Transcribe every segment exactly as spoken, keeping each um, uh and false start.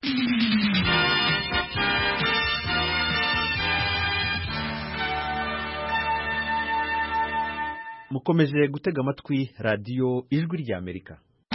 mukomeje gutega amatwi radiyo ijwi ry'Amerika.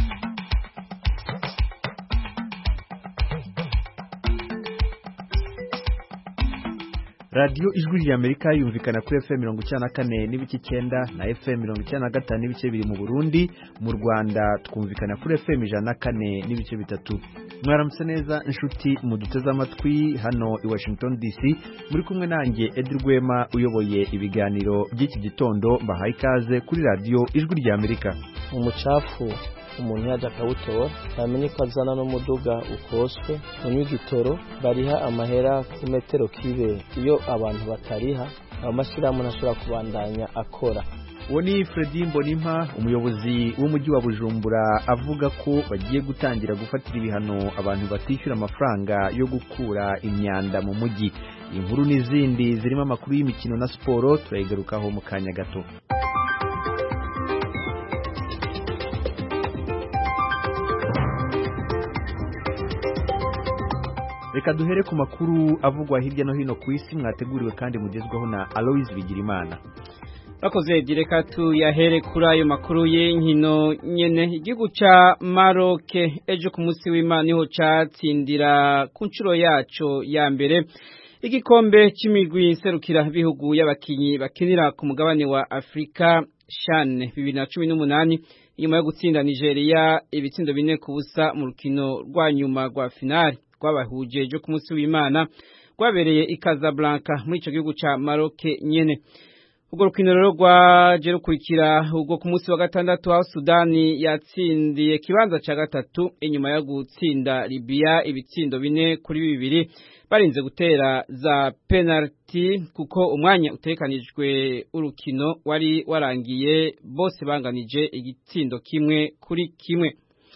radiyo ijwi ry'Amerika yumvikana kuri F M mirongo icyenda na kane n'ibice icyenda na F M mirongo icyenda na gatanu n'ibice bibiri mu Burundi. Mu Rwanda twumvikana kuri F M ijana na kane n'ibice bitatu. Mwaramutse neza inshuti muduteze amatwi hano i Washington D C, muri kumwe nanjye Edi Rwema uyoboye ibiganiro by'iki gitondo. Mbahaye ikaze kuri radiyo ijwi ry'Amerika. Umucafu umuntu yaje akawutora namenye ko azana n'umuduga ukoswe mu gitoro bariha amahera ku metero kibe. Iyo abantu batariha amashirahamwe ntashobora kubandanya akora. Uwo ni Fredy Mbonimpa, umuyobozi w'umujyi wa Bujumbura, avuga ko bagiye gutangira gufatira ibihano abantu batishyura amafaranga yo gukura imyanda mu mujyi. Inkuru n'izindi zirimo amakuru y'imikino na siporo turayigarukaho mu kanya gato. Reka duhere ku makuru avugwa hirya no hino ku isi, mwateguriwe kandi mugezweho na Aloys Bigirimana. Bakoze direka tu yahere kuri ayo makuru y'inkino nyene. Igihugu ca Maroc ejo ku munsi w'Imana niho catsindira ku ncuro yaco ya mbere igikombe c'imigwi serukira bihugu y'abakinyi bakinira ku mugabane wa Afrika CHAN bibiri na cumi n'umunani, inyuma yo gutsinda Nigeria ibitsindo bine ku busa mu rukino rwa nyuma rwa finale rwabahuje ejo ku munsi w'Imana rwabereye i Casablanca muri ico gihugu ca Maroc nyene. Ubwo rukino rero rwaje rukurikira ubwo ku munsi wa gatandatu aho Sudani yatsindiye kibanza ca gatatu inyuma yo gutsinda Libya ibitsindo bine kuri bibiri barinze gutera za penalty, kuko umwanya utekanijwe urukino wari warangiye bose banganije igitsindo kimwe kuri kimwe.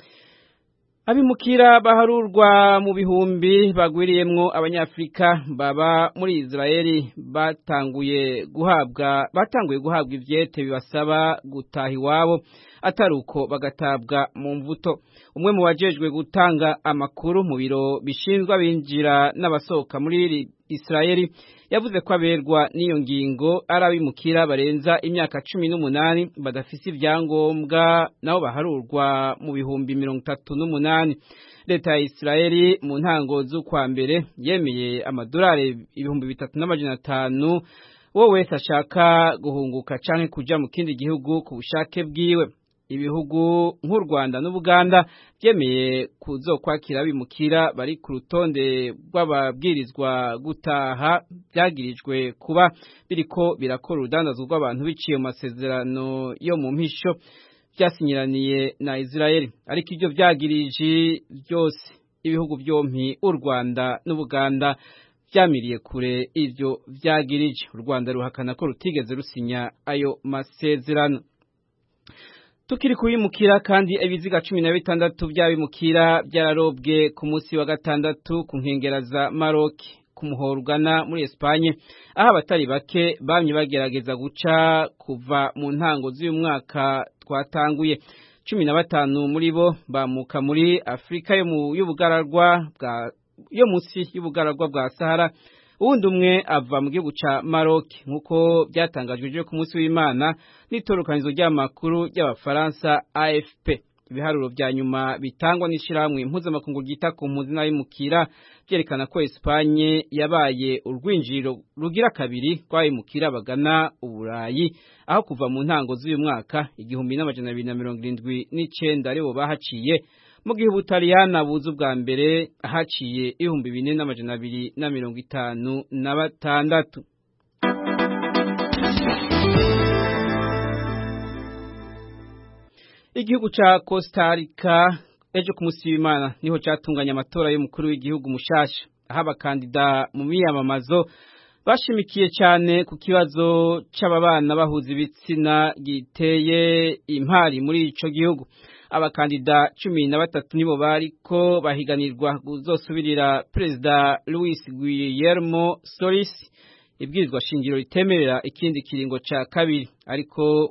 Abimukira baharurwa mu bihumbi bagwiriyemwo abanyafrika baba muri Israeli batanguye guhabwa batanguye guhabwa ivyete bibasaba gutaha iwabo ataruko bagatabwa mu mvuto. Umwe mu bajejwe gutanga amakuru mu biro bishinzwe binjira n'abasohoka muri Israeli yavuze ko aberwa n'iyo ngingo arabimukira barenza imyaka cumi n'umunani badafise ivyangombwa nabo baharurwa mu bihumbi mirongo itatu n'umunani. Leta ya Israeli mu ntango z'ukwa mbere yemeye amadolari ibihumbi bitatu n'amajana atanu wo wese ashaka guhunguka canke kuja mu kindi gihugu ku bushake bwiwe. Ibihugu nk'u Rwanda n'Ubuganda byemeye kuzokwakira abimukira bari ku rutonde rw'ababwirizwa gutaha byagirijwe kuba biriko birakora urudandazwa rw'abantu biciye mu masezerano yo mu mpisho byasinyiraniye na Israeli. Ariko ivyo vyagirije byose ibihugu byompi u Rwanda n'Ubuganda byamiriye kure ivyo vyagirije. U Rwanda ruhakana ko rutigeze rusinya ayo masezerano. Tukiri kubimukira kandi ibiziga cumi na bitandatu by'abimukira byararobwe ku munsi wa gatandatu ku nkengera za Maroc ku muhorugana muri Espagne, aho abatari bake bamye bagerageza guca kuva mu ntango z'uyu mwaka twatanguye. cumi na batanu muri bo bamuka muri Afrika yo mu y'ubugararwa bwa yo munsi y'ubugararwa bwa Sahara, uwundi umwe ava mu gihugu ca Maroc nkuko byatangajwe ejo ku munsi w'Imana n'itorokanizo ry'amakuru ry'abafaransa A F P. Ibiharuro vya nyuma bitangwa n'ishirahamwe mpuzamakungu ryita ku mpunzi n'abimukira byerekana ko Espagne yabaye urwinjiriro rugira kabiri rw'abimukira bagana Uburayi, aho kuva mu ntango z'uyu mwaka igihumbi n'amajana abiri na mirongo irindwi n'icenda aribo bahaciye, mu gihe Ubutaliyana buza ubwa mbere haciye ibihumbi bine n'amajana abiri na mirongo itanu na batandatu. Igihugu ca Costa Rica ejo ku munsi w'Imana niho catunganya amatora y'umukuru w'igihugu mushasha, aho abakandida mu miyamamazo bashimikiye cyane ku kibazo c'ababana bahuza ibitsina giteye impari muri ico gihugu. Abakandida cumi na batatu nibo bariko bahiganirwa kuzosubirira Perezida Luis Guillermo Solis ibwirizwa shingiro ritemerera ikindi kiringo ca kabiri, ariko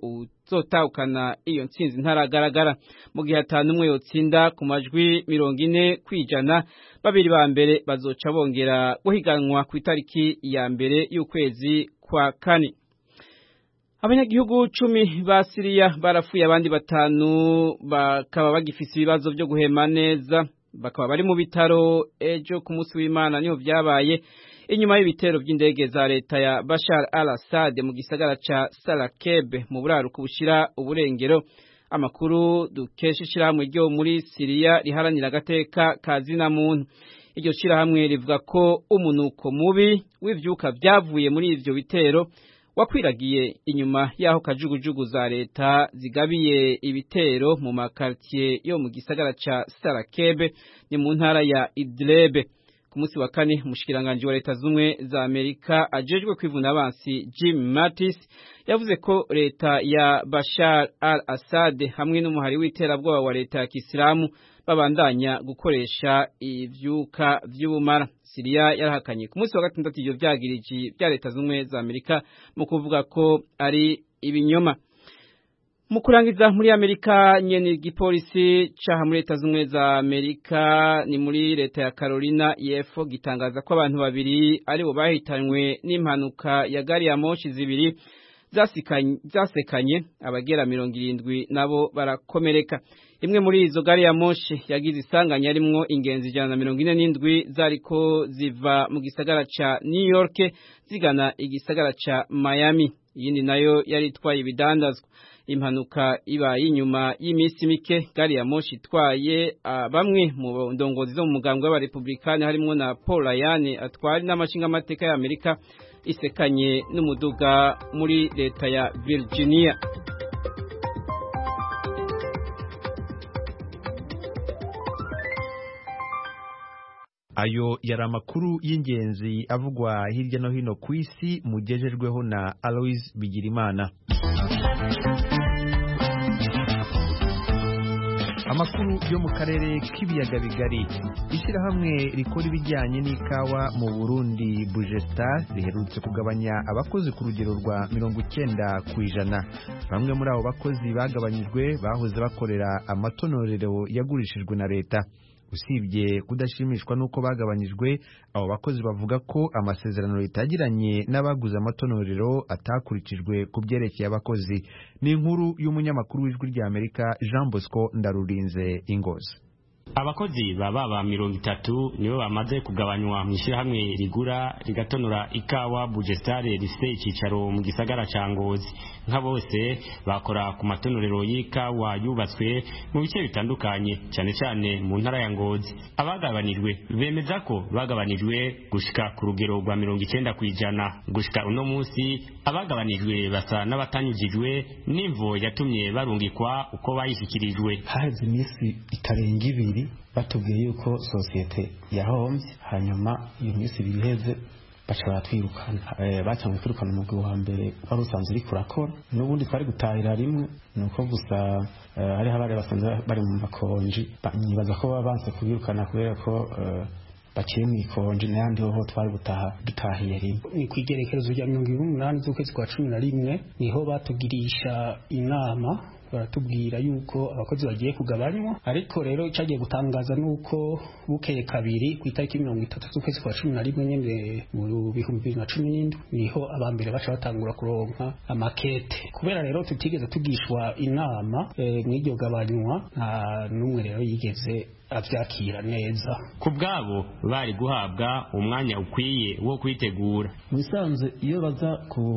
zotahukana iyo ntsinzi ntaragaragara mu gihe atanu umwe yotsinda ku majwi mirongo ine kwijana babiri ba mbere bazoca bongera guhiganwa ku itariki ya mbere y'ukwezi kwa kane. Abanyagihugu cumi ba Syria barafuye abandi batanu bakaba bagifise ibibazo byo guhema neza bakaba bari mu bitaro ejo ku munsi w'Imana niho vyabaye inyuma y'ibitero by'indege za leta ya Bashar al-Assad mu gisagara ca Sarakeb mu buraruko bushira uburengero. Amakuru dukesha ishirahamwe ryo muri Syria riharanira agateka kazina muntu. Iryo shirahamwe rivuga ko umunuko mubi w'ivyuka vyavuye muri ivyo bitero wakwiragiye inyuma yaho kajugujugu za leta zigabiye ibitero mu makartier yo mu gisagara ca Sarakebe ni mu ntara ya Idlib. Ku munsi wa kane umushikiranganje wa leta zumwe za Amerika ajejwe kwivuna abansi Jim Mattis yavuze ko leta ya Bashar al-Assad hamwe n'umuhari w'iterabwoba wa leta ya Kisilamu babandanya gukoresha ivyuka vy'ubumara. Syria yarahakanye ku munsi wa gatandatu ivyo vyagiriji bya leta zumwe za Amerika mu kuvuga ko ari ibinyoma. Mu kurangiza muri Amerika nyene igipolisi caha muri leta zumwe za Amerika ni muri leta ya Carolina y'Epfo gitangaza ko abantu babiri ari bo bahitanywe n'impanuka ya gari ya moshi zibiri zasikanye zasekanye abagera mirongo irindwi nabo barakomereka. Imwe muri izo gari ya moshi yagize isanganya rimwo ingenzi ijana na mirongo ine n'indwi zariko ziva mu gisagara ca New York zigana igisagara ca Miami. Iyindi nayo yari itwaye ibidandazwa. Impanuka ibaye inyuma y'imisi mike gari ya moshi itwaye uh, bamwe mu ndongozi zo mu mugambwe w'abarepublikani harimwo na Paul Ryan atwari n'amashinga amateka ya Amerika isekanye n'umuduga muri leta ya Virginia. Ayo yari amakuru y'ingenzi avugwa hirya no hino ku isi mugejejweho na Alois Bigirimana. Amakuru yo mu karere k'ibiyaga bigari. Ishyirahamwe rikora ibijyanye n'ikawa mu Burundi Bugestar riherutse kugabanya abakozi ku rugero rwa mirongo icyenda ku ijana. Bamwe muri abo bakozi bagabanyijwe bahoze bakorera amatonorero yagurishijwe na leta. Usibye kudashimishwa nuko bagabanyijwe, abo bakozi bavuga ko amasezerano litagiranye n'abaguze amatonorero atakurikijwe ku byerekeye abakozi. Ni inkuru y'umunyamakuru w'ijwi rya Amerika Jean Bosco Ndarurinze Ingozi. Abakozi baba ba mirongo itatu nibo bamaze kugabanywa mu ishyirahamwe rigura rigatonora ikawa Bugestar rifite icicaro mu gisagara ca Ngozi. Nka bose bakora ku matonorero y'ikawa yubatswe mu bice bitandukanye cyane cyane mu ntara ya Ngozi. Abagabanijwe bemeza ko bagabanijwe gushika ku rugero rwa mirongo icyenda ku ijana. Gushika uno munsi abagabanijwe basa n'abatanyujijwe n'imvo yatumye barungikwa uko bayishikirijwe. Haje imisi itarenga ibiri batubwiye yuko sosiyete yahombye, hanyuma iyo minsi ibiri iheze baca baratwirukana. E, bacanwe kwirukana umugwi wa mbere wari usanzwe uri kurakora, n'ubundi twari gutahira rimwe, nuko gusa ari habari basanzwe bari mu makonji banyibaza ko babanse kubirukana kubera ko uh, baciye mu ikonji n'andi ho twari gutaha dutahiye rimwe. Ni kwigerekerezo rya mirongo umunani z'ukwezi kwa cumi na rimwe niho batugirisha inama baratubwira yuko abakozi bagiye kugabanywa, ariko rero cyagiye gutangaza nuko bukeye kabiri ku itariki mirongo itatu z'ukwezi kwa cumi na rimwe nyene mu bihumbi bibiri na cumi n'indwi niho abambere baca batangura kuronka amakete. Kubera rero tutigeze tugishwa inama e, mw'iryo gabanywa nta numwe rero yigeze avyakira neza. Ku bwabo bari guhabwa umwanya ukwiye wo kwitegura. Musanze iyo baza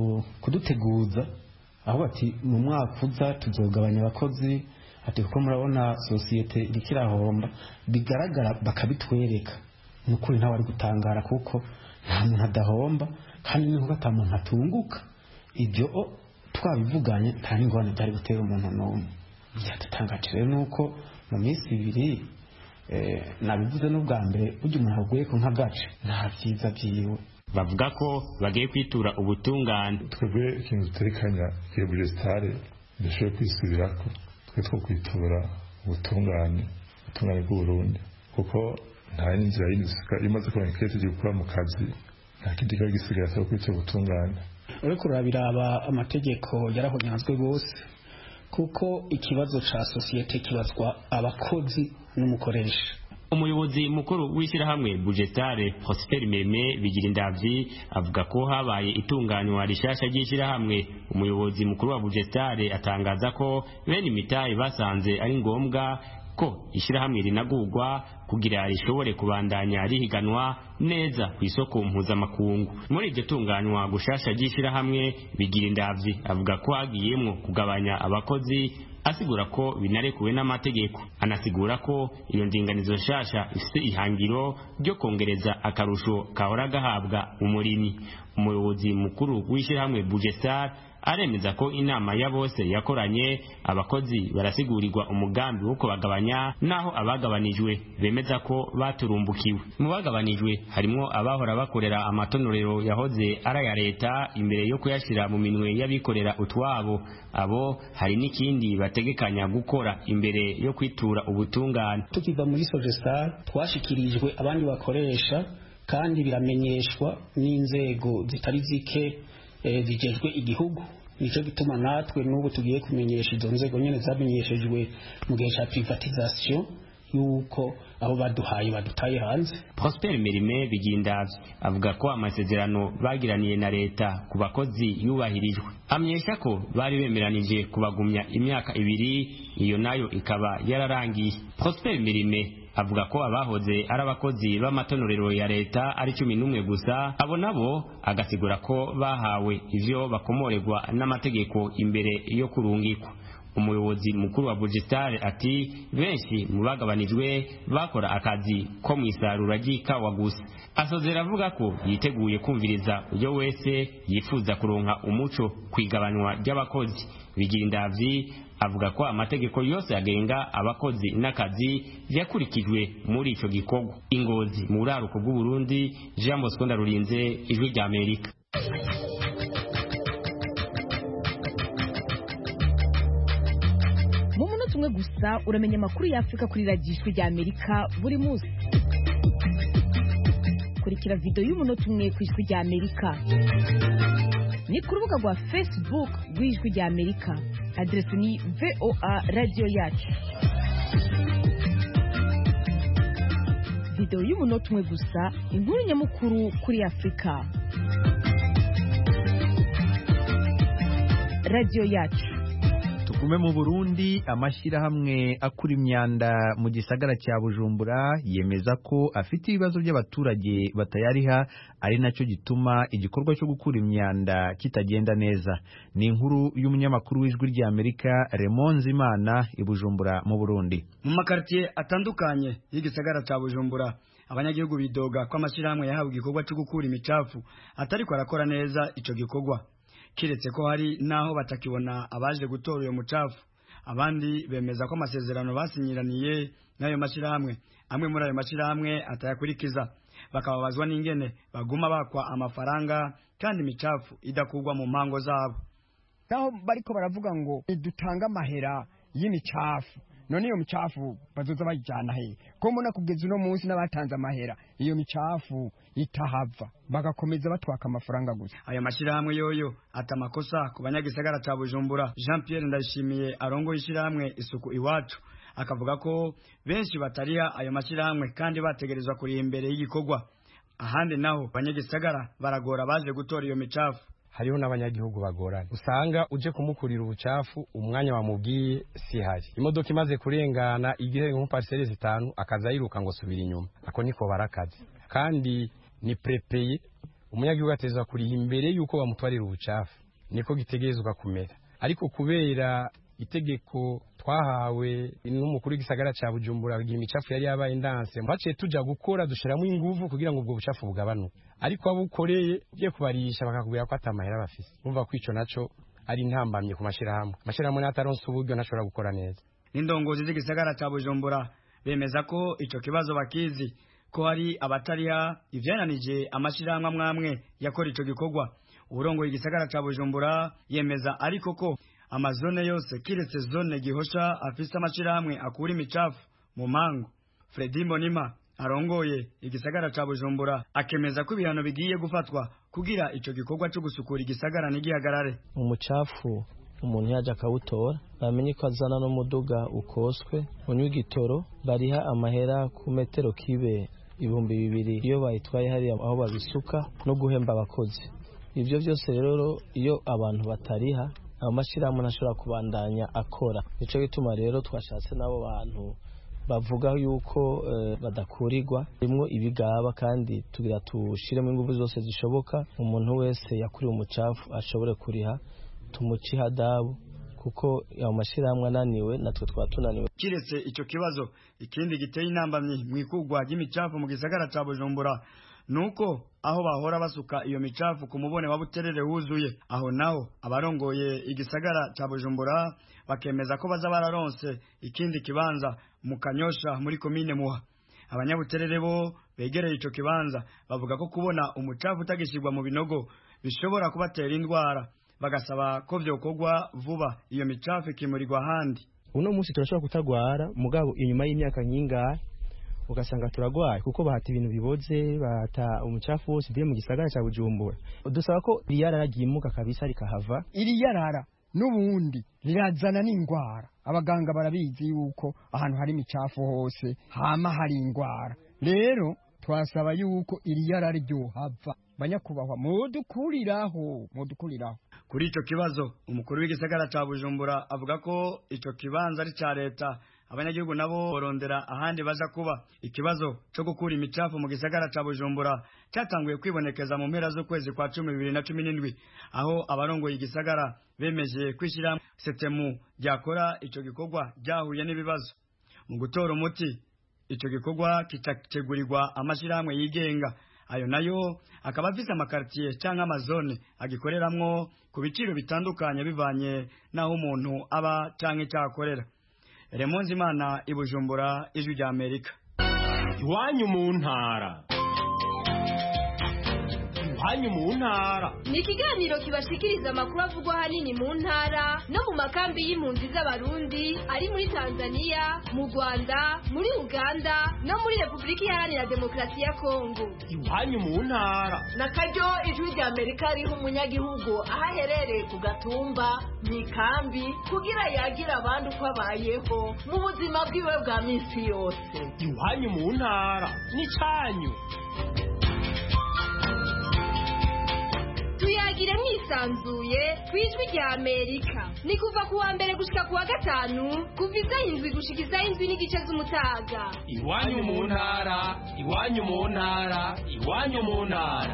kuduteguza aho bati mu mwaka uza tuzogabanya abakozi, ati kuko murabona sosiyete irikirahomba, bigaragara bakabitwereka. Nukuri nta wari gutangara kuko nta muntu adahomba kandi nuko ata muntu atunguka. Ibyo twabivuganye nta n'ingorane byari gutera umuntu n'umwe. Byatutangaje rero nuko mu minsi ibiri eh, nabivuze n'ubwa mbere burya umuntu aguye ku nka gace nta byiza byiwe. Bavuga ko bagiye kwitura ubutungane. Twebwe ikintu duterekanya kiri Bugestar ndashobora kwisubirako, twe two kwitura ubutungane ubutungane bw'u Burundi, kuko nta n'inzira y'inzira imaze kubona kete cyo gukora mu kazi, nta kindi kari gisigaye cyo kwitura ubutungane. Ariko urabiraba amategeko yarahonyanzwe gose, kuko ikibazo ca sosiyete kibazwa abakozi n'umukoresha. Umuyobozi mukuru w'ishyirahamwe Bugetare Prosper Meme Bigirindavyi avuga ko habaye itunganywa rishasha ry'ishyirahamwe. Umuyobozi mukuru wa Bugetare atangaza ko bene imitahe basanze ari ngombwa ko ishyirahamwe rinagurwa kugira rishobore kubandanya rihiganwa neza ku isoko mpuzamakungu. Muri iryo tunganywa gushasha ry'ishyirahamwe Bigirindavyi avuga ko hagiyemwo kugabanya abakozi, asigura ko binarekuwe n'amategeko. Anasigura ko iyo ndinganizo nshasha ifite ihangiro ryo kongereza akarusho kahora gahabwa umurimyi. Umuyobozi mukuru w'ishyirahamwe Bugestar aremeza ko inama ya bose yakoranye abakozi barasigurirwa umugambi wo kubagabanya, naho abagabanijwe bemeza ko baturumbukiwe. Mu bagabanijwe harimo abahora bakorera amatonorero yahoze ara ya leta imbere yo kuyashira mu minwe y'abikorera utwabo. Abo hari n'ikindi bategekanya gukora imbere yo kwitura ubutungane. Tukiva muri Sogestar twashikirijwe abandi bakoresha kandi biramenyeshwa n'inzego zitari zike e, zijejwe igihugu. Nico gituma natwe n'ubu tugiye kumenyesha izo nzego nyene zamenyeshejwe mu gihe ca privatisation yuko abo baduhaye badutaye hanze. Prosper Merime Bigindavyi avuga ko amasezerano bagiraniye na leta ku bakozi yubahirijwe. Amyesha ko bari bemeranije kubagumya imyaka ibiri, iyo nayo ikaba yararangiye. Prosper Merime avuga ko abahoze ari abakozi b'amatonorero ya leta ari cumi n'umwe gusa, abo nabo agasigura ko bahawe ivyo bakomoregwa n'amategeko imbere yo kurungikwa. Umuyobozi mukuru wa Bugestar ati benshi mu bagabanijwe bakora akazi ko mwisarura ry'ikawa gusa. Asozera avuga ko yiteguye kumviriza uyo wese yifuza kuronka umuco kwigabanywa ry'abakozi. Bigirindavyi avuga ko amategeko yose agenga abakozi n'akazi yakurikijwe muri ico gikorwa. Ingozi mu buraruko bw'u Burundi, Jean Bosco Ndarurinze, Ijwi rya Amerika. Mu munota umwe gusa uramenya amakuru ya Afrika kuri radiyo Ijwi rya Amerika buri munsi. Kurikira video y'umunota umwe ku Ijwi rya Amerika ni ku rubuga rwa Facebook rw'Ijwi rya Amerika. Adresi ni V O A Radio Yacu. Video y'umunota umwe gusa, inkuru nyamukuru kuri Afrika. Radio Yacu. Tugume mu Burundi, amashyirahamwe akura imyanda mu gisagara cya Bujumbura yemeza ko afite ibibazo by'abaturage batayariha, ari nacyo gituma igikorwa cyo gukura imyanda kitagenda neza. Ni inkuru y'umunyamakuru w'Ijwi rya Amerika Raymond Zimana i Bujumbura mu Burundi. Mu makartier atandukanye y'igisagara cya Bujumbura, abanyagihugu bidoga ko amashyirahamwe yahawe igikorwa cyo gukura imicafu atari ko arakora neza ico gikorwa, kiretse ko hari naho batakibona abaje gutora uyo mucafu. Abandi bemeza ko amasezerano basinyiraniye n'ayo mashyirahamwe amwe muri ayo mashyirahamwe atayakurikiza, bakababazwa n'ingene baguma bakwa amafaranga kandi imicafu idakugwa mu mpango zabo. Naho bariko baravuga ngo dutanga amahera y'imicafu, none iyo micafu bazoza bayijana he? Ko mbona kugeza uno munsi n'abatanze amahera iyo micafu itahava, bagakomeza batwaka amafaranga gusa. Ayo mashyirahamwe yoyo atamakosa ku banyagisagara ca Bujumbura. Jean Pierre Ndayishimiye arongo ishyirahamwe Isuku Iwacu akavuga ko benshi batariha ayo mashyirahamwe kandi bategerezwa kuri imbere y'igikorwa. Ahandi naho banyagisagara baragora baje gutora iyo micafu. Hariho n'abanyagihugu bagorana, usanga uje kumukurira ubucafu umwanya wamubwiye si hari, imodoka imaze kurengana igihe nko parcelle zitanu akaza yiruka ngo subira inyuma. Ako niko barakazi kandi ni prepeye, umunyagihugu atezwa kuri imbere yuko bamutwarira ubucafu, niko gitegerezwa kumera. Ariko kubera itegeko twahawe n'umukuru w'igisagara ca Bujumbura kugira imicafu yari yabaye ndanse, baciye tuja gukora dushiramo ingufu kugira ngo ubwo bucafu bugabanuke. Ariko abukoreye bye kubarisha bakakubwira ko atamahera bafise, umva ko ico naco ari ntambamye ku mashirahamwe. Mashirahamwe n'ataronse uburyo nashobora gukora neza. N'indongozi z'igisagara ca Bujumbura bemeza ko ico kibazo bakizi, ko hari abatariha ivyananije amashirahamwe amwamwe yakora ico gikorwa. Uburongo igisagara ca Bujumbura yemeza ariko ko amazone yose kiretse zone Gihosha afise amashirahamwe akura imicafu mu mango. Fredy Mbonima arongoye igisagara ca Bujumbura akemeza ko ibihano bigiye gufatwa kugira ico gikorwa cyo gusukura igisagara n'igihagarare. Umucafu umuntu yaje akawutora bamenye ko azana n'umuduga ukoswe unywa igitoro bariha amahera ku metero kibe ibihumbi bibiri iyo bayitwaye hariya aho babisuka no guhemba abakozi. Ibyo byose rero iyo abantu batariha amashirahamwe ntashobora kubandanya akora. Nico gituma rero twashatse n'abo bantu bavuga yuko uh, badakurirwa rimwe ibigaba kandi tugira tushiremo ingufu zose zishoboka umuntu wese yakuriye umucafu ashobore kuriha tumuci hadabu kuko ayo mashirahamwe ananiwe natwe twatunaniwe. Kiretse ico kibazo ikindi giteye intambamyi mwikugwa ry'imicafu mu gisagara ca Bujumbura nuko aho bahora basuka iyo micafu ku mubone wa Buterere wuzuye aho naho abarongoye igisagara ca Bujumbura bakemeza ko baza bararonse ikindi kibanza mu Kanyosha muri komine Muha. Abanyabuterere bo begereye ico kibanza bavuga ko kubona umucafu utagishirwa mu binogo bishobora kubatera indwara bagasaba ko vyokorwa vuba iyo micafu ikimurirwa handi. Uno munsi turashobora kutagwara mugabo inyuma y'imyaka nyinga ugasanga turagwaye kuko bahata ibintu biboze bahata umucafu wose uvuye mu gisagara cya Bujumbura. Dusaba ko riyarara ryimuka kabisa rikahava. Iri yarara n'ubundi rirazana n'ingwara. Abaganga barabizi yuko ahantu hari imicafu hose hama hari ingwara. Rero twasaba yuko iri yarara ryo hava. Banyakubahwa mudukuriraho mudukuriraho. Kuri ico kibazo umukuru w'igisagara ca Bujumbura avuga ko ico kibanza ari ca leta abanyagihugu nabo borondera ahandi baza kuba. Ikibazo cyo gukura imicafu mu gisagara ca Bujumbura cyatanguye kwibonekeza mu mpera zo kwezi kwa cumi bibiri na cumi n'indwi aho abarongoye igisagara bemeje kwishira setemu yakora ico gikorwa byahuye n'ibibazo. Mu gutora umuti ico gikorwa kitategurirwa amashirahamwe yigenga ayo nayo akaba afise amakartier cyangwa amazone agikoreramwo ku biciro bitandukanye bivanye naho umuntu aba canke cyakorera. Remonzi Imana Ibujumbura Ijwi rya Amerika. Iwanyu mu ntara. Iwanyu mu ntara. Ni ikiganiro kibashikiriza amakuru avugwa hanini mu ntara no mu makambi y'impunzi z'abarundi ari muri Tanzania, mu Rwanda, muri Uganda no muri Republika Iharanira Demokarasi ya Kongo. Iwanyu mu ntara. Nakaryo Ijwi rya Amerika riho umunyagihugu aho aherereye ku gatumba mu ikambi kugira yagira abandi uko abayeho mu buzima bwiwe bwa minsi yose. Iwanyu mu ntara ni canyu. Tuyagire mwisanzuye kwijwi rya Amerika. Ni kuva kuwa mbere gushika kuwa gatanu kuva isaha indwi gushika isaha indwi n'igice z'umutaga. Iwanyu mu ntara, iwanyu mu ntara, iwanyu mu ntara.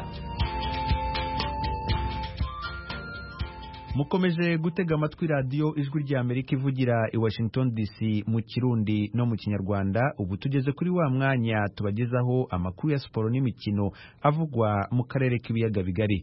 Mukomeje gutega amatwi radio Ijwi rya Amerika ivugira i Washington D C mu Kirundi no mu Kinyarwanda. Ubu tugeze kuri wa mwanya tubagezaho amakuru ya siporo n'imikino avugwa mu karere k'ibiyaga bigari.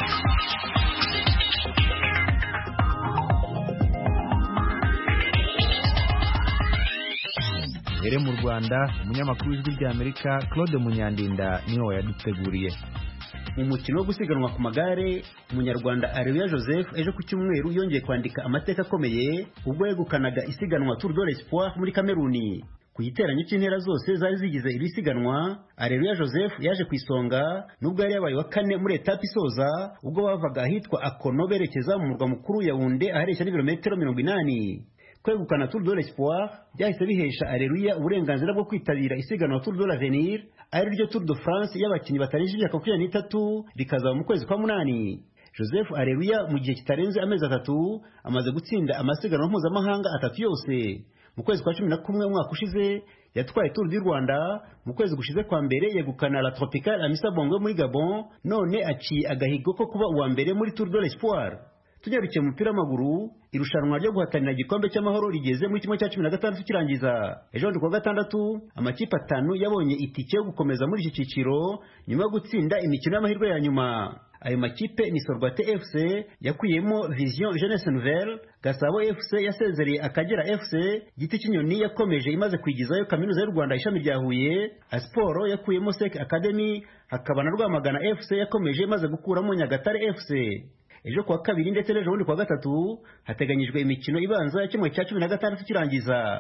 Ere mu Rwanda umunyamakuru w'Ijwi rya Amerika Claude Munyandinda niwe yaduteguriye. Umukino wo gusiganwa ku magare umunyarwanda Areruya Joseph ejo ku cyumweru yongeye kwandika amateka akomeye ubwo yegukanaga isiganwa Tour de l'Espoir muri Kameruni. Ku giteranyo cy'intera zose zari zigize iri siganwa Areruya Joseph yaje ku isonga nubwo yari yabaye wa kane muri etape isoza ubwo bavaga ahitwa Akono berekeza mu murwa mukuru Yaounde aharesha n'ibirometero mirongo inani. Kwegukana Tour de l'Espoir byahise bihesha Areruya uburenganzira bwo kwitabira isiganwa Tour de l'Avenir ari ryo Tour de France y'abakinnyi batarenze imyaka makumyabiri n'itatu rikazaba mu kwezi kwa munani. Joseph Areruya mu gihe kitarenze amezi atatu amaze gutsinda amasiganwa mpuzamahanga atatu yose. Mu kwezi kwa cumi na kumwe umwaka ushize yatwaye Tour du Rwanda, mu kwezi gushize kwa mbere yegukana La Tropicale Amissa Bongo muri Gabon, none aciye agahigo ko kuba uwa mbere muri Tour de l'Espoir. Tunyarukiye mu mupira w'amaguru irushanwa ryo guhatanira igikombe cy'amahoro rigeze muri kimwe cya cumi na gatandatu kirangiza. Ejo ndi kuwa gatandatu amakipe atanu yabonye itike yo gukomeza muri iki cyiciro nyuma yo gutsinda imikino y'amahirwe ya nyuma. Ayo makipe ni Sorwate F C yakuyemo Vision Jeunesse Nouvelle, Gasabo F C yasezereye Akagera F C, Giti Kinyoni yakomeje imaze kwigizayo Kaminuza y'u Rwanda ishami rya Huye, Asporo yakuyemo Sek Academy, hakaba na Rwamagana F C yakomeje imaze gukuramo Nyagatare F C. Ejo kuwa kabiri ndetse n'ejo bundi kuwa gatatu hateganyijwe imikino ibanza ya kimwe cya cumi na gatandatu kirangiza. Ku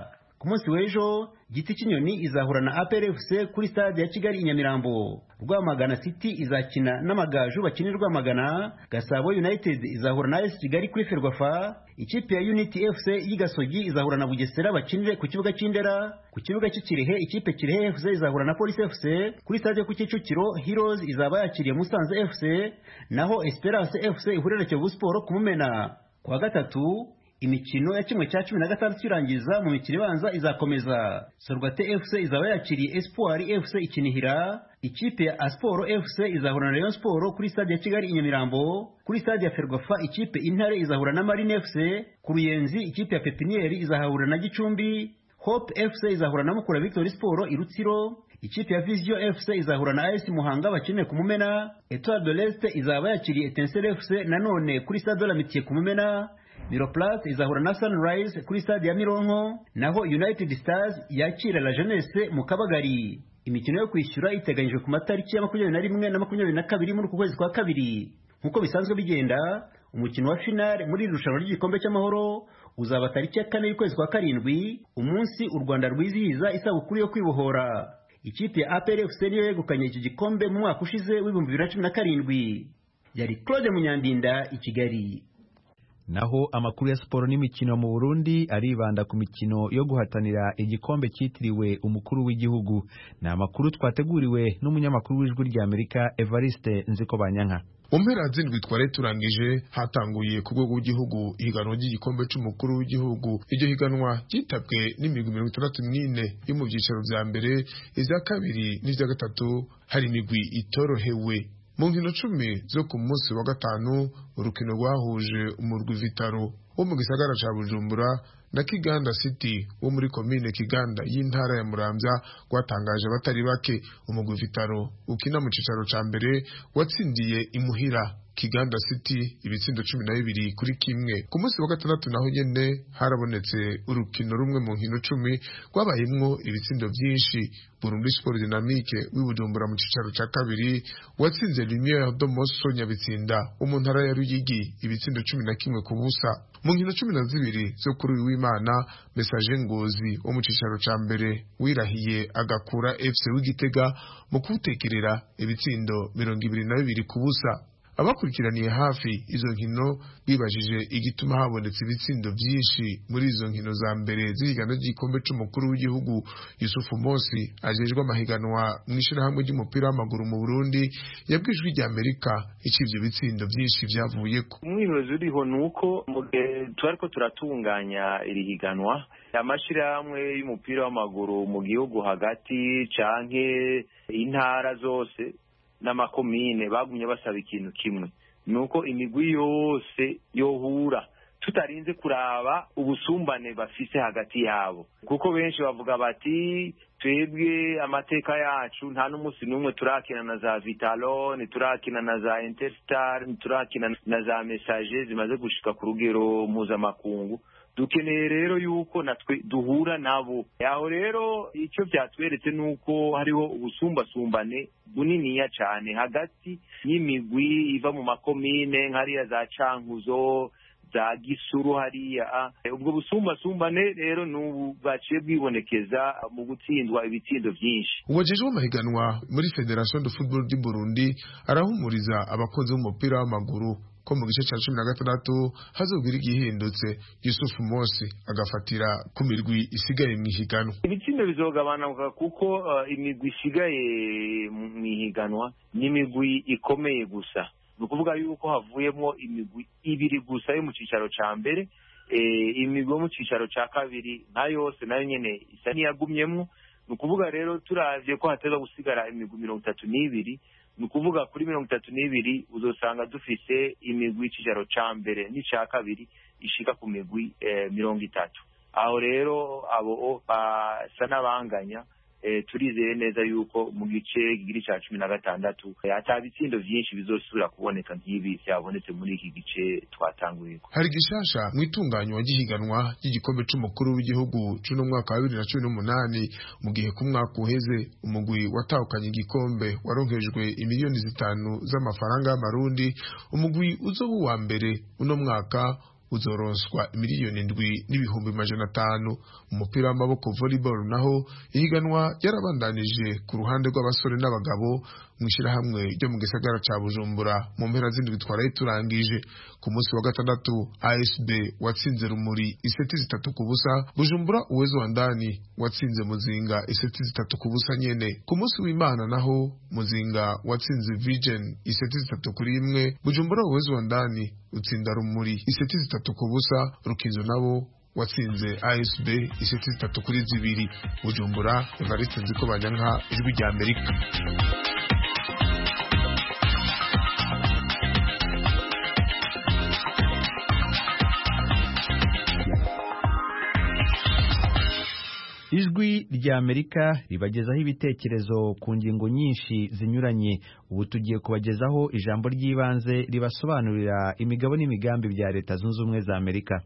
ku munsi w'ejo Giti Kinyoni izahura na A P R F C kuri stade ya Kigali Inyamirambo. Rwamagana City izakina n'Amagaju bakinira Rwamagana. Gasabo United izahura na A S Kigali kuri Ferwafa. Ikipe ya Unity F C y'Igasogi izahura na Bugesera bakinire ku kibuga cy'Indera. Ku kibuga cy'Ikirehe ikipe Kirehe F C izahura na Police F C. Kuri stade ku Kicukiro Heroes izaba yakiriye Musanze F C, naho Esperance F C ihurira Kiyovu Sport ku Mumena. Kwa gatatu imikino ya kimwe cya cumi na gatandatu irangiza mu mikino ibanza izakomeza. Sorwate F C izaba yakiriye Espoir F C ikinihira. Ikipe ya Asporo F C izahura na Rayon Sport kuri stade ya Kigali Inyamirambo. Kuri stade ya Ferwafa ikipe Intare izahura na Marine F C. Ku Ruyenzi ikipe ya Pepinieri izahura na Gicumbi. Hope F C izahura na Mukura Victory Sport i Rutsiro. Ikipe ya Vision F C izahura na A S Muhanga bakinire ku Mumena. Etoile de l'Est izaba yakiriye Etincelle F C nanone kuri stade de la Mitié ku Mumena. Miroplast izahura na Sunrise kuri stade ya Mironko, naho United Stars yakira La Jeunesse mu Kabagari. Imikino yo kwishyura iteganyijwe ku matariki ya makumyabiri na rimwe na makumyabiri na kabiri muri uku kwezi kwa kabiri. Nkuko bisanzwe bigenda, umukino wa finale muri irushanwa ry'igikombe cy'amahoro uzaba tariki ya kane y'ukwezi kwa karindwi, umunsi u Rwanda rwizihiza isabukuru yo kwibohora. Ikipe ya A P R F C niyo yegukanye iki gikombe mu mwaka ushize w'ibihumbi bibiri na cumi na karindwi. Yari Claude Munyandinda i Kigali. Naho amakuru ya siporo n'imikino mu Burundi aribanda ku mikino yo guhatanira igikombe cyitiriwe umukuru w'igihugu. Ni amakuru twateguriwe n'umunyamakuru w'ijwi rya Amerika Evariste Nzikobanyanka. Umpera zindwi twari turangije hatanguye ku rwego rw'igihugu ihiganwa ry'igikombe cy'umukuru w'igihugu. Iryo higanwa ryitabwe n'imigwi mirongo itandatu n'ine yo mu byicaro bya mbere, iza kabiri n'ivya gatatu hari imigwi itorohewe. Mu nkino cumi zo ku munsi wa gatanu urukino rwahuje umurwi Vitaro wo mu gisagara ca Bujumbura na Kiganda City wo muri komine Kiganda y'intara ya Muramvya rwatangaje batari bake. Umurwi Vitaro ukina mu cicaro ca mbere watsindiye imuhira Kiganda City ibitsindo cumi na bibiri kuri kimwe. Ku munsi wa gatandatu naho nyene harabonetse urukino rumwe mu nkino cumi rwabayemwo ibitsindo vyinshi. Burundi Sport Dynamique w'ibujumbura mu cicaro ca kabiri watsinze Lumiere do Moso Nyabitsinda wo mu ntara ya Ruyigi ibitsindo cumi na kimwe ku busa. Mu nkino cumi na zibiri zo kuri uyu w'Imana Message Ngozi wo mu cicaro ca mbere wirahiye agakura F C w'Igitega mu kutekerera ibitsindo mirongo ibiri na bibiri ku busa. Abakurikiraniye hafi izo nkino bibajije igituma habonetse ibitsindo byinshi muri izo nkino za mbere z'igana ry'igikombe c'umukuru w'igihugu. Yusufu Mosi ajejwe amahiganwa mu ishirahamwe ry'umupira w'amaguru mu Burundi yabwijwe rya Amerika icivyo bitsindo byinshi vyavuyeko. Umwibazo uriho nuko mu gihe twariko turatunganya iri higanwa amashirahamwe y'umupira w'amaguru mu gihugu hagati canke intara zose n'amakomine bagumye basaba ikintu kimwe, nuko imigwi yose yohura tutarinze kuraba ubusumbane bafise hagati yabo, kuko benshi bavuga bati twebwe amateka yacu nta n'umunsi n'umwe turakina na za Vitalo, ntiturakina na za Interstar, ntiturakina na za Message zimaze gushika ku rugero mpuzamakungu. Dukeneye rero yuko natwe duhura nabo. Yaho rero icyo byatweretse nuko hariho ubusumbasumbane buniniya cyane hagati y'imigwi iva mu makomine nk'ariya za Cankuzo, za Gisuru hariya. Ubwo busumbasumbane rero n'ubu baciye bwibonekeza mu gutsindwa ibitsindo byinshi. Uwajejwe amahiganwa muri Federation de Football du Burundi arahumuriza abakunzi b'umupira w'amaguru ko mu gice cya cumi na gatandatu hazogira igihindutse. Yusufu Mosi agafatira ku mirwi isigaye mu ihiganwa. Ibitsindo bizogabanuka kuko uh, imigwi isigaye mu ihiganwa ni imigwi ikomeye gusa. Ni ukuvuga yuko havuyemo imigwi ibiri gusa yo mu cicaro ca mbere, e, imigwi yo mu cicaro ca kabiri na yose nayo nyene isa niyagumyemwo. Ni ukuvuga rero turavye ko hateza gusigara imigwi mirongo itatu n'ibiri, ni ukuvuga kuri mirongo itatu n'ibiri uzosanga dufise imigwi y'icicaro ca mbere n'ica kabiri ishika ku migwi eh, mirongo itatu. Aho rero abo basa n'abanganya. E, turizeye neza yuko mu gice giri ca cumi na gatandatu ata bitsindo vyinshi bizosubira kuboneka nk'ibi vyabonetse muri iki gice twatanguyeko. Hari gishasha mu itunganywa ry'ihiganwa ry'igikombe c'umukuru w'igihugu c'uno mwaka wa bibiri na cumi n'umunani, mu gihe ku mwaka uheze umugwi watahukanye igikombe waronkejwe imiliyoni zitanu z'amafaranga y'amarundi. Umugwi uzoba uwa mbere uno mwaka uzoronswa miliyoni indwi n'ibihumbi majana atanu. Umupira w'amaboko volleyball naho ihiganwa ryarabandanije ku ruhande rw'abasore n'abagabo mwishirahamwe ryo mu gisagara ca Bujumbura mu mpera z'indwi twaraye turangije. Ku munsi wa gatandatu A S B watsinze Rumuri iseti zitatu ku busa, Bujumbura Uwezo wa ndani watsinze Muzinga iseti zitatu ku busa nyene. Ku munsi w'Imana naho Muzinga watsinze Vision iseti zitatu kuri imwe, Bujumbura Uwezo wa ndani utsinda Rumuri iseti zitatu ku busa, Rukinzo nabo watsinze A S B iseti zitatu kuri zibiri. Bujumbura Evariste Nzikobanyanka, Ijwi rya Amerika. Ijwi rya Amerika ribagezaho ibitekerezo ku ngingo nyinshi zinyuranye. Ubu tugiye kubagezaho ijambo ry'ibanze ribasobanurira imigabo n'imigambi bya Leta Zunze Ubumwe za Amerika.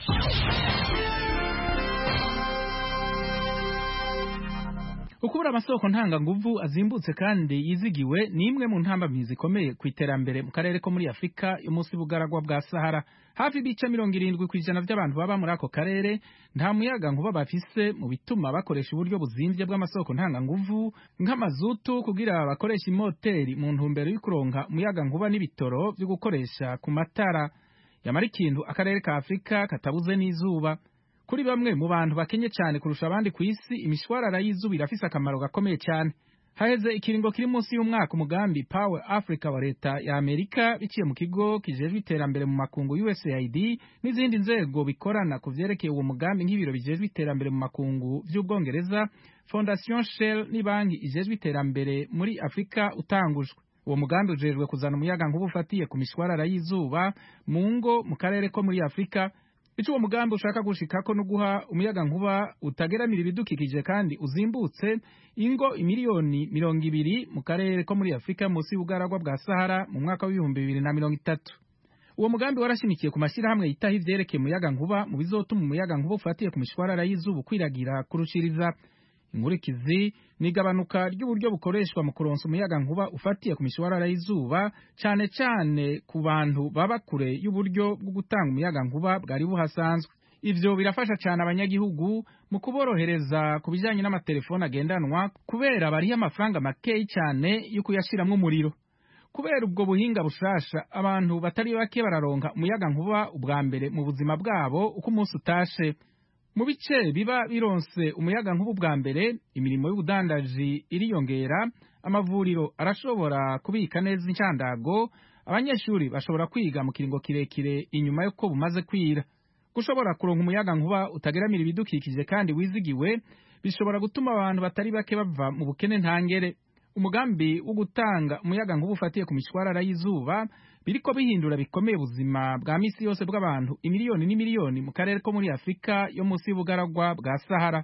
Ukubura amasoko ntanga nguvu azimbutse kandi yizigiwe ni imwe mu ntambamyi zikomeye ku iterambere mu karere ko muri Afrika yo munsi bugaragwa bwa Sahara. Hafi bice mirongo irindwi kw'ijana by'abantu baba muri ako karere nta muyaga nkuba bafise, mu bituma bakoresha uburyo buzimvye bw'amasoko ntanga nguvu nk'amazutu kugira bakoresha imoteri mu ntumbero yo kuronka umuyaga nkuba n'ibitoro byo gukoresha ku matara. Yamara ikintu akarere ka Afrika katabuze n'izuba. Kuri bamwe mu bantu bakenye cyane kurusha abandi ku isi, imishwarara y'izuba irafise akamaro gakomeye cyane. Haheze ikiringo kiri munsi y'umwaka umugambi Power Africa wa leta ya Amerika biciye mu kigo kijejwe iterambere mu makungu U S A I D n'izindi nzego bikorana ku vyerekeye uwo mugambi nk'ibiro bijejwe iterambere mu makungu vy'Ubwongereza, Fondation Shell ni banki ijejwe iterambere muri Afrika utangujwe. Uwo mugambi ujejwe kuzana umuyaga nkuba ufatiye ku mishwarara y'izuba mu ngo mu karere ko muri Afrika. Ico uwo mugambi ushaka gushikako no guha umuyaga nkuba utageramira ibidukikije kandi uzimbutse ingo imiliyoni mirongo ibiri mu karere ko muri Afrika munsi y'ubugaragwa bwa Sahara mu mwaka w'ibihumbi bibiri na mirongo itatu. Uwo mugambi warashimikiye ku mashyirahamwe yitaho ivyerekeye umuyaga nkuba mu bizotuma umuyaga nkuba ufatiye ku mishwarara y'izuba kwiragira kurushiriza. Inkurikizi nigabanuka ry'uburyo bukoreshwa mu kuronsa umuyaga nkuba ufatiye ku mishwarara y'izuba, cyane cyane ku bantu baba kure y'uburyo bwo gutanga umuyaga nkuba bwari buhasanzwe. Ivyo birafasha cyane abanyagihugu mu kuborohereza ku bijanye n'amatelefone agendanwa kubera bariho amafaranga makeyi cyane yo kuyashiramwo umuriro. Kubera ubwo buhinga bushasha, abantu batari bake bararonka umuyaga nkuba ubwa mbere mu buzima bwabo uko umunsi utashe. Mu bice biba bironse umuyaga nkuba bwa mbere, imirimo y'ubudandaji iriyongera, amavuriro arashobora kubika neza incandago, abanyeshuri bashobora kwiga mu kiringo kirekire inyuma yuko bumaze kwira. Gushobora kuronka umuyaga nkuba utageramira ibidukikije kandi wizigiwe bishobora gutuma abantu batari bake bava mu bukene ntangere. Umugambi wo gutanga umuyaga nkuba ufatiye ku mishwarara y'izuba biriko bihindura bikomeye ubuzima bwa misi yose bw'abantu imiliyoni n'imiliyoni mu karere ko muri Afrika yo munsi y'ubugaragwa bwa Sahara.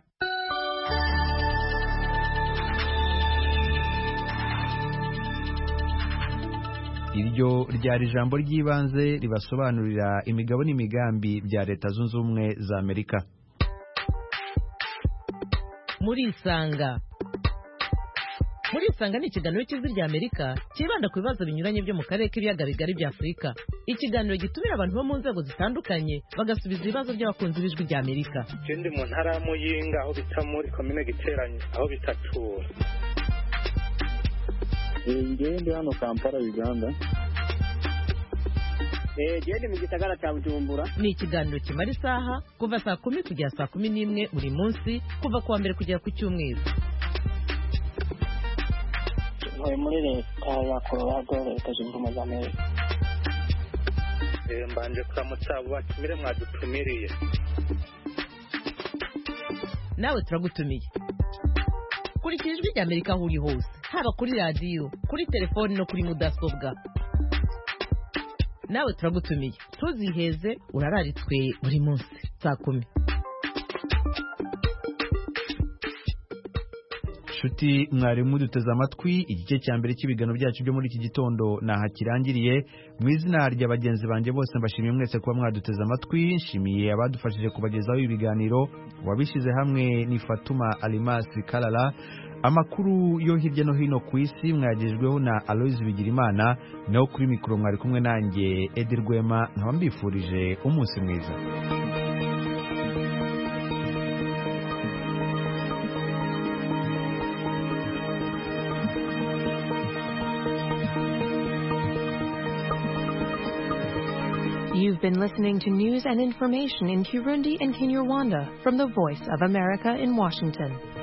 Iryo ryari ijambo ry'ibanze ribasobanurira imigabo n'imigambi bya Leta Zunze Ubumwe za Amerika. Muri Isanga Muri Isanga ni ikiganiro cy'Ijwi rya Amerika kibanda ku bibazo binyuranye byo mu karere k'ibiyaga bigari bya Afrika. Ikiganiro gitumira abantu bo mu nzego zitandukanye bagasubiza ibibazo by'abakunzi b'Ijwi rya Amerika. Ndi mu ntara ya Muyinga aho bita muri komine Giteranye aho bitatura. Ngende hano Kampala Uganda. Eh gende mu gisagara cya Bujumbura. Ni ikiganiro kimara isaha kuva saa kumi kugera saa kumi n'imwe buri munsi kuva kuwa mbere kugera ku cyumweru. Muri muri leta ya Colorado leta zunze ubumwe za Amerika. Eh mbanje kuramutsa batumire mwadutumiriye. Nawe turagutumiye. Kurikira Ijwi rya Amerika aho uri hose, haba kuri radio, kuri telefone no kuri mudasobwa. Nawe turagutumiye. Tuziheze urararitswe buri munsi saa kumi. nshuti mwarimu duteze amatwi igice cya mbere cy'ibiganiro byacu byo muri iki gitondo naha kirangiriye. Mu izina rya bagenzi banjye bose mbashimiye mwese kuba mwaduteze amatwi. Nshimiye abadufashije kubagezaho ibiganiro, wabishyize hamwe ni Fatuma Alimasi Kalala. Amakuru yo hirya no hino ku isi mwagejejweho na Aloys Bigirimana, naho kuri mikoro mwari kumwe nanjye Edi Rwema, nkaba mbifurije umunsi mwiza. You've been listening to news and information in Kirundi and Kinyarwanda from the Voice of America in Washington.